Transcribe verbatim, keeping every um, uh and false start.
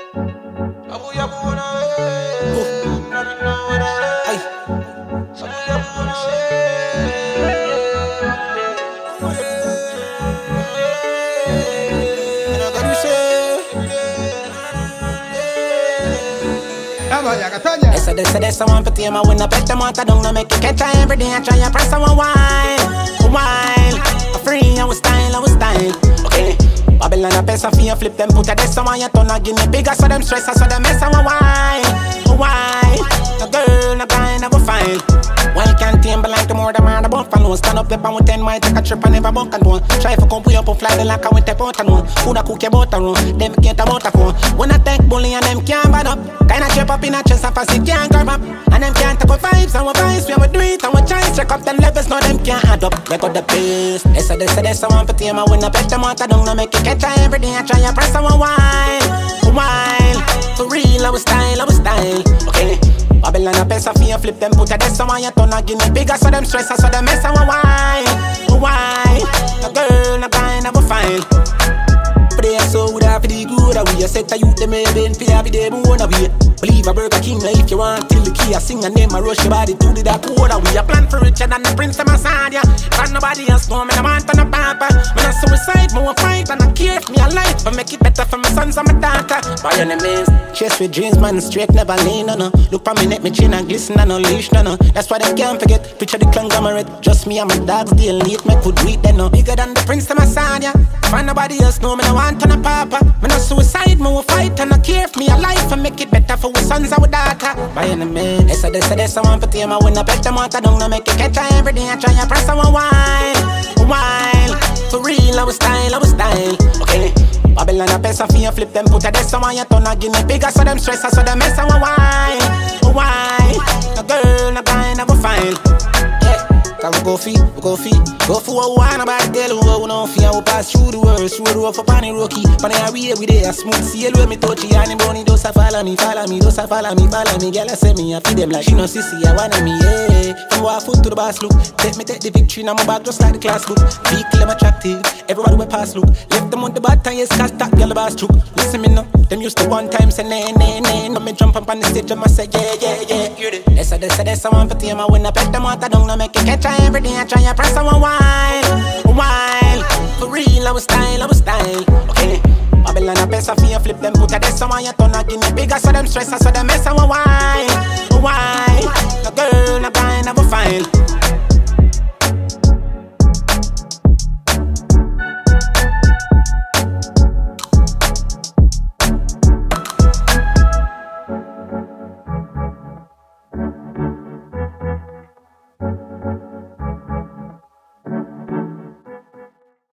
Abu Yabu wanna way. Nothing know what I ay. Abu Yabu wanna way. And I gotta say, They say, they say, they say, one for team, I win a bet them out, I don't know, make you catch her every day, I try to press on wine, wine, a free, I was style, I was style, okay. Babylon a pesa for you, flip them, put a desk on your tongue, give me bigger, so them stress, so them mess on wine, wine, a girl, no guy, never fine. Why can't team be like the more the man the bump and stand up the pan with ten might take a trip and never bunk and one. Try for come pull up and fly the like I went take out and one. Food a cook your butter run, them can't about a phone. When I take bully and them can't bad up. Kinda trip up in a chest and fast it can't grab up. And them can't take our vibes and our vibes, we have do it and we try check up them levels, now them can't add up. They got the pace. They say, they say, they say, one for team, I win a bet them out, I don't know, make it catch her every day, I try to press on wine, wine. For real, I was style, I was style, okay. Babylon a pesa for you, flip them, put a desk on your tongue, give me bigger, so them stress, so them mess on wine, wine. A girl, no guy, never fine. Pray so would have the good away. You set a youth, them maybe pay every day, but one away. Believe a Burger King, if you want till the key, I sing a name, I rush your body to the dark water. We a plan for richer than the prince of Massadia. But nobody else know me, I want on a papa. When I suicide, me won't fight, and I care if me alive. But make it better for my sons and my daughter. By enemies, chase with dreams, man, straight, never lean, no, no. Look for me, neck, me chin, and glisten, and no leash, no, no. That's why they can't forget, picture the conglomerate. Just me and my dogs, deal neat, me could read, then no. Bigger than the prince of Massadia. But nobody else know me, I want on a papa. Me no suicide, me will fight, and I care if me alive. And make it better for our sons and our daughter. By enemies, they say, they say, they say, one for team, I win a bet them out, I don't know, make it catch her every day, I try to press on wine, wine. For real, I was style, I was style, okay. Babylon a pesa for you, flip them, put a desk on your tongue, give me bigger, so them stress, so them mess on wine, wine. A girl, no guy, never fine. Cause we go feet, we go feet, go for a wine about the girl who we don't fear. We pass through the world, through the road for Pani Rocky. But I we every day, a smooth sail with me touchy. And him brownie, those a follow me, follow me, those a follow me, follow me. Girl, I say me, I feed them like she no sissy, I wanna me, yeah. From walk foot to the boss look, take me, take the victory, now my back just like the class book. Vehicle, I'm attractive, everybody we pass look. Left them on the bad time, yes, cause that girl the boss troop. Listen me now, them used to one time say nay, nay, nay. Now me jump up on the stage and I say yeah, yeah, yeah. Hear it? They say, they say, they say, one for team, I win a bet them out, I don't know, make it catch her every day, I try. I press on wine, wine. For real, I was style, I was style, okay. Babylon a pesa for you, flip them, put a desk on your tongue, give me bigger, so them stress, so them mess on wine, wine. A girl, no guy, never fine.